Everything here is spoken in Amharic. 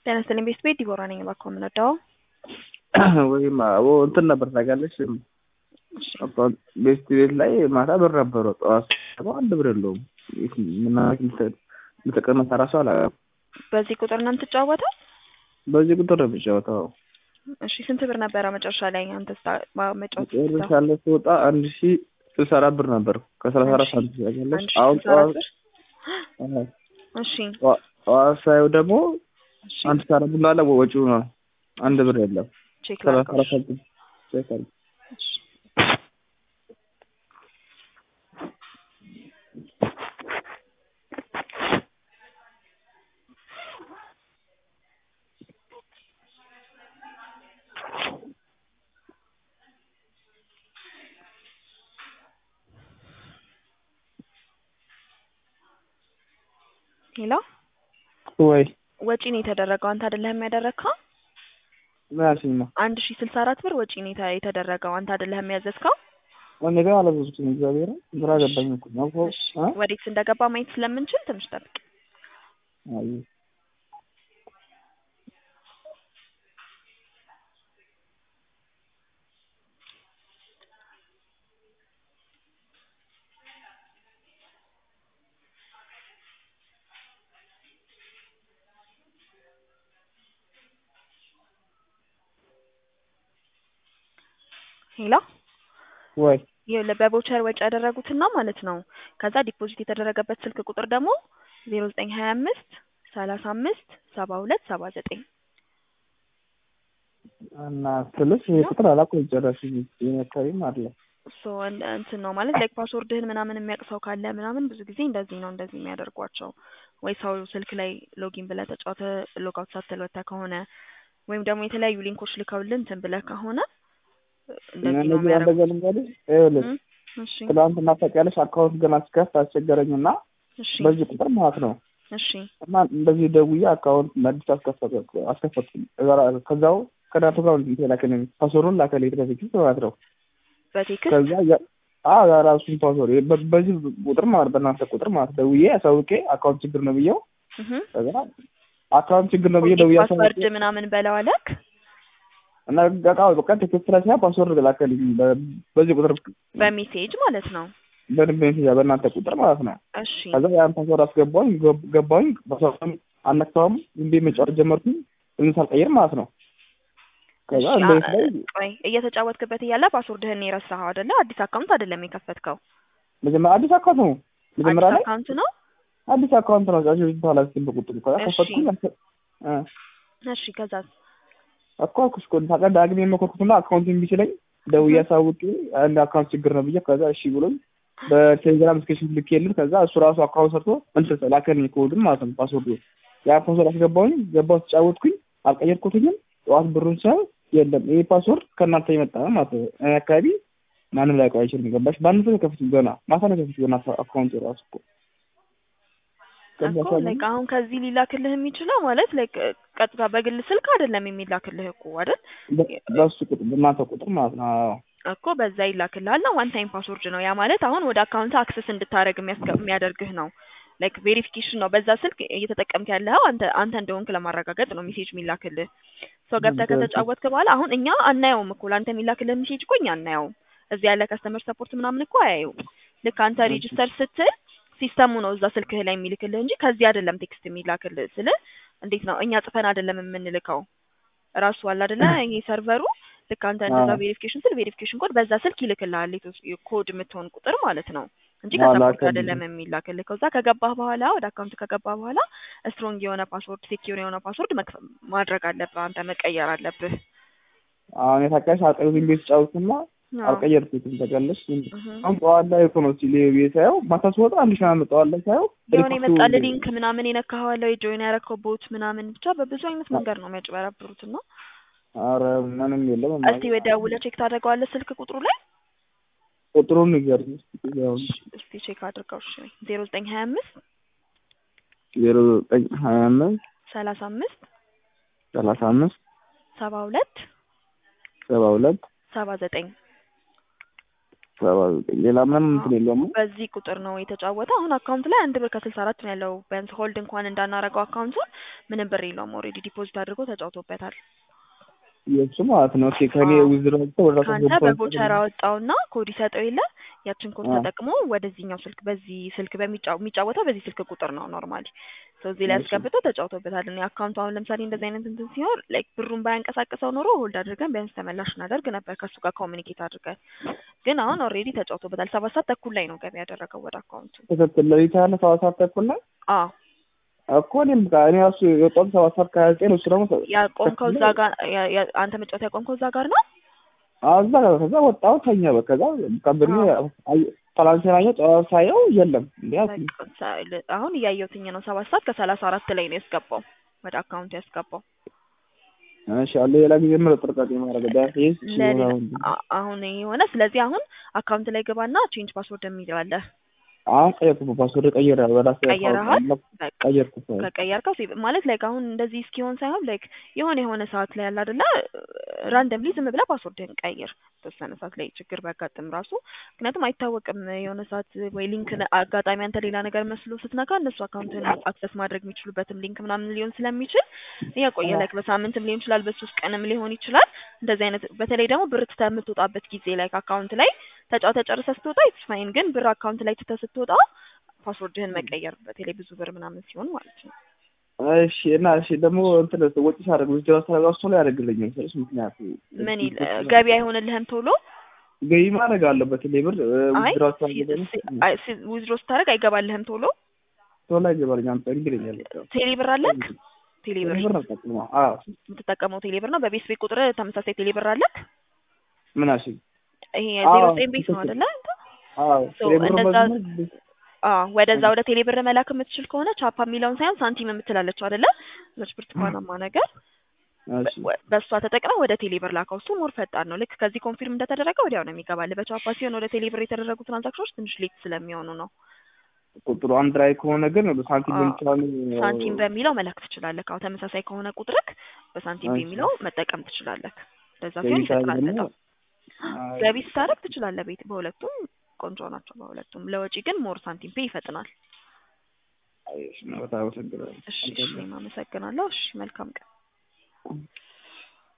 ጤና ይስጥልኝ ቤት ዲቦራ ነኝ። እባክዎ ምን ወደው? ወይም እንትን ነበር ታውቂያለሽ፣ ቤት ላይ ማታ ብር ነበረው ጠዋት አንድ ብር የለውም። ምን ልተቀመጥ ራሱ አላውቅም። በዚህ ቁጥር ነው የምትጫወተው? በዚህ ቁጥር ነው የምትጫወተው? እሺ ስንት ብር ነበረ መጨረሻ ላይ አንተ መጫወት? መጨረሻ ላይ ስወጣ 1064 ብር ነበር ከ34 ሳንቲም ያገኘሽ። አሁን ጠዋት እሺ ጠዋት ሳይው ደግሞ አንድ ሳራ ቡና አለ ወጪው ነው አንድ ብር የለም። ቼክ ላድርገው። ሄሎ ወይ ወጪ ነው የተደረገው። አንተ አይደለህም ያደረግከው? ማለት ነው 1064 ብር ወጪ ነው የተደረገው። አንተ አይደለህም ያዘዝከው? ወኔ ጋር አላዘዝኩትም። እግዚአብሔር ግራ ገባኝ እኮ ነው። ወዴት እንደገባ ማየት ስለምንችል ትንሽ ጠብቅ። አይ ሄሎ ወይ በቦቸር ወጪ ያደረጉትና ማለት ነው። ከዛ ዲፖዚት የተደረገበት ስልክ ቁጥር ደግሞ 0925 35 72 79 እና ስለዚህ የቁጥር አላውቀውም ጭራሽ የነካሪም አለ እንትን ነው ማለት ላይክ ፓስወርድህን ምናምን የሚያቅሰው ካለ ምናምን ብዙ ጊዜ እንደዚህ የሚያደርጓቸው። ወይ ሰው ስልክ ላይ ሎጊን ብለህ ተጫውተህ ሎግ አውት ሳትል ወጥተህ ከሆነ ወይም ደግሞ የተለያዩ ሊንኮች ልከውልህ እንትን ብለህ ከሆነ እንደዚህ ነው የሚያደርጉት። እሺ ትናንትና ታውቂያለሽ አካውንት ገና ስከፍት አስቸገረኝና በዚህ ቁጥር ማለት ነው። እሺ እና እንደዚህ ደውዬ አካውንት መልስ አስከፈትኩኝ። ከዛው ከዳቱ ጋር እንትን ፓስወርዱን ላከልኝ በቴክስት ማለት ነው። በቴክስት ከዛ ራሱን ፓስወርድ በዚህ ቁጥር ማለት በእናንተ ቁጥር ማለት ደውዬ አሳውቄ አካውንት ችግር ነው ብዬው ከዛ አካውንት ችግር ነው ብዬ ደውዬ አሳውቄ ፓስወርድ ምናምን በለው አለክ እና ጋቃው በቃ ቴክስት ላይ ሲያ ፓስወርድ ላከልኝ በዚህ ቁጥር በሜሴጅ ማለት ነው። በሜሴጅ በእናንተ ቁጥር ማለት ነው። እሺ ከዛ ያን ፓስወርድ ገባኝ ፓስወርድ አነካውም እንዴ መጫወት ጀመርኩኝ ሳልቀይር ማለት ነው። ከዛ እንደዚህ ላይ እየተጫወትክበት እያለ ፓስወርድህን የረሳኸው አይደለ? አዲስ አካውንት አይደለም የከፈትከው? መጀመሪያ አዲስ አካውንት ነው። መጀመሪያ ላይ አካውንት ነው። አዲስ አካውንት ነው። ዛሬ ታላስ ቁጥር እኮ ከፈትኩኝ። እሺ ከዛ እኮ ታውቃለህ ዳግም የመኮርኩትና አካውንቱን ቢችለኝ ደውዬ አሳውቄ አንድ አካውንት ችግር ነው ብዬ ከዛ እሺ ብሎኝ በቴሌግራም ስክሪንሾት ልኬልኝ ከዛ እሱ ራሱ አካውንት ሰርቶ እንትን ላከልኝ ኮድም ማለት ነው። ፓስወርዱ ያ ፓስወርድ አስገባሁኝ ገባሁ ተጫወትኩኝ አልቀየርኩትኝም። ጠዋት ብሩን ሳይ የለም ይሄ ፓስወርድ ከእናንተ የመጣ ነው ማለት ነው። አካባቢ ማንም ላውቀው አይችልም። ገባሽ? ባንተ ከፍት ገና ማታ ነው ከፍት ገና አካውንት ራሱ እኮ ላይክ አሁን ከዚህ ሊላክልህ የሚችለው ማለት ላይክ ቀጥታ በግል ስልክ አይደለም የሚላክልህ እኮ አይደል? በሱ ቁጥር በእናንተ ቁጥር ማለት ነው እኮ በዛ ይላክልሃል ነው። ዋን ታይም ፓስወርድ ነው ያ ማለት አሁን ወደ አካውንት አክሰስ እንድታረግ የሚያደርግህ ነው። ላይክ ቬሪፊኬሽን ነው። በዛ ስልክ እየተጠቀምክ ያለው አንተ እንደሆንክ ለማረጋገጥ ነው ሜሴጅ የሚላክልህ። ሰው ገብተህ ከተጫወትክ በኋላ አሁን እኛ አናየውም እኮ ለአንተ የሚላክልህ ሜሴጅ እኮ እኛ አናየውም። እዚህ ያለ ከስተመር ሰፖርት ምናምን እኮ አያየውም። ልክ አንተ ሬጂስተር ስትል ሲስተሙ ነው እዛ ስልክህ ላይ የሚልክልህ እንጂ ከዚህ አይደለም ቴክስት የሚላክልህ። እንዴት ነው እኛ ጽፈን አይደለም የምንልከው። ራሱ አለ አይደለ ይሄ ሰርቨሩ ልክ አንተ እንደዛ ቬሪፊኬሽን ኮድ በዛ ስልክ ይልክልሃል። ኮድ የምትሆን ቁጥር ማለት ነው እንጂ ከሰፖርት አይደለም የሚላክልህ። ከዛ ከገባህ በኋላ ወደ አካውንት ከገባህ በኋላ ስትሮንግ የሆነ ፓስወርድ ሴኪዩር የሆነ ፓስወርድ ማድረግ አለብህ አንተ መቀየር አለብህ። አሁን የታካሽ አጥሩኝ ቤት ጫውትና አልቀየርኩትም ተቀለሽ አሁን ጠዋት ላይ እኮ ነው ሲል ቤታው ማታ ስወጣ አንድ ሻማ ጠዋት ላይ ሳይው የሆነ የመጣልህ ሊንክ ምናምን የነካኸው ጆይን ያረከው ቦት ምናምን ብቻ በብዙ አይነት መንገድ ነው የሚያጭበረብሩትና አረ ምንም የለም። እስቲ ደውለህ ቼክ ታደርገዋለህ ስልክ ቁጥሩ ላይ ቁጥሩን ንገረኝ እስቲ ቼክ አድርገው። እሺ 0925 0925 35 35 72 72 79 ሌላ ምንም እንትን የለውም። በዚህ ቁጥር ነው የተጫወተው። አሁን አካውንት ላይ 1 ብር ከ64 ነው ያለው። ቢያንስ ሆልድ እንኳን እንዳናረገው አካውንቱን ምንም ብር የለውም። ኦልሬዲ ዲፖዚት አድርጎ ተጫውቶበታል። የሱ ማለት ነው። ኦኬ ከኔ ዊዝድሮ ወደ ካንተ በቦቸራ ወጣውና ኮድ ይሰጠው የለ ያችን ኮድ ተጠቅሞ ወደዚህኛው ስልክ በዚህ ስልክ የሚጫወተው በዚህ ስልክ ቁጥር ነው ኖርማሊ እዚህ ላይ አስገብቶ ተጫውቶበታል። እኔ አካውንቱ አሁን ለምሳሌ እንደዚህ አይነት እንትን ሲሆን ላይክ ብሩን ባያንቀሳቅሰው ኖሮ ሆልድ አድርገን ቢያንስ ተመላሽ እናደርግ ነበር ከሱ ጋር ኮሚኒኬት አድርገን። ግን አሁን ኦልሬዲ ተጫውቶበታል። 7 ሰዓት ተኩል ላይ ነው ገቢ ያደረገው ወደ አካውንቱ። ትክክል ለሊት ያለ 7 ሰዓት ተኩል ላይ አዎ እኮ እኔም እኔ እራሱ የወጣሁት 7 ሰዓት ከ29 ነው። እሱ ደግሞ ያቆምከው እዛ ጋር አንተ መጫወት ያቆምከው እዛ ጋር ነው። እዛ ጋር ከዛ ወጣሁ ተኛ። በቃ ቀብሬ ፈላንሴናኛ ጨዋታ ሳየው የለም እንዴ አሁን እያየሁትኝ ነው። 7 ሰዓት ከ34 ላይ ነው ያስገባው ወደ አካውንቱ ያስገባው። እሺ አለ ሌላ ጊዜ ምን ጥርቃቄ ማድረግ ዳይስ አሁን የሆነ ስለዚህ አሁን አካውንት ላይ ገባና ቼንጅ ፓስወርድ የሚል አለ። ቀየርኩ ፓስወርድ ቀየራል ወዳስ ቀየርኩ ከቀየርከው ማለት ላይክ አሁን እንደዚህ እስኪሆን ሳይሆን ላይክ የሆነ ሰዓት ላይ ያለ አይደለ ራንደምሊ ዝም ብለህ ፓስወርድህን ቀይር። ተወሰነ ሰዓት ላይ ችግር ቢያጋጥም ራሱ ምክንያቱም አይታወቅም የሆነ ሰዓት ወይ ሊንክ አጋጣሚ አንተ ሌላ ነገር መስሎ ስትነካ እነሱ አካውንትን አክሰስ ማድረግ የሚችሉበትም ሊንክ ምናምን ሊሆን ስለሚችል ያቆየ ላይክ በሳምንትም ሊሆን ይችላል በ3 ቀንም ሊሆን ይችላል። እንደዚህ አይነት በተለይ ደግሞ ብር ትተህ የምትወጣበት ጊዜ ላይክ አካውንት ላይ ተጫውተህ ጨርሰህ ስትወጣ ኢትስ ፋይን። ግን ብር አካውንት ላይ ትተህ ስትወጣ ፓስወርድህን መቀየር በተለይ ብዙ ብር ምናምን ሲሆን ማለት ነው። እሺ እና እሺ ደግሞ እንትን ወጪ ሳደርግ ውዝድሮ ሳደርግ ቶሎ ያደርግልኛል። ስለዚህ ምክንያቱ ምን ገቢ አይሆንልህም ቶሎ ገቢ ማድረግ አለበት ሌብር ውዝድሮ ስታደርግ አይገባልህም ቶሎ አይገባልኛም። እንግዲህ ቴሌብር አለክ? ቴሌብር የምትጠቀመው ቴሌብር ነው። በቤት ቤት ቁጥር ተመሳሳይ ቴሌብር አለክ? ምን አልሽ? ይሄ 09 ቤት ነው አይደለ? እንደዛ ወደዛ ወደ ቴሌብር መላክ የምትችል ከሆነ ቻፓ የሚለውን ሳይሆን ሳንቲም የምትላለችው አይደለ? ነጭ ብርቱካናማ ነገር በሷ ተጠቅመው ወደ ቴሌብር ላከው። እሱ ሞር ፈጣን ነው። ልክ ከዚህ ኮንፊርም እንደተደረገ ወዲያው ነው የሚገባልህ። በቻፓ ሲሆን ወደ ቴሌብር የተደረጉ ትራንዛክሽኖች ትንሽ ሌት ስለሚሆኑ ነው። ቁጥሩ አንድ ላይ ከሆነ ግን በሳንቲም ሳንቲም በሚለው መላክ ትችላለህ። አዎ ተመሳሳይ ከሆነ ቁጥርክ በሳንቲም በሚለው መጠቀም ትችላለህ። ለዛ ሲሆን ይፈጥናል በጣም። ገቢ ስታደርግ ትችላለህ። ቤት በሁለቱም ቆንጆ ናቸው በሁለቱም። ለወጪ ግን ሞር ሳንቲም ፔ ይፈጥናል። እሺ ነው። በጣም አመሰግናለሁ። እሺ አመሰግናለሁ። እሺ መልካም ቀን።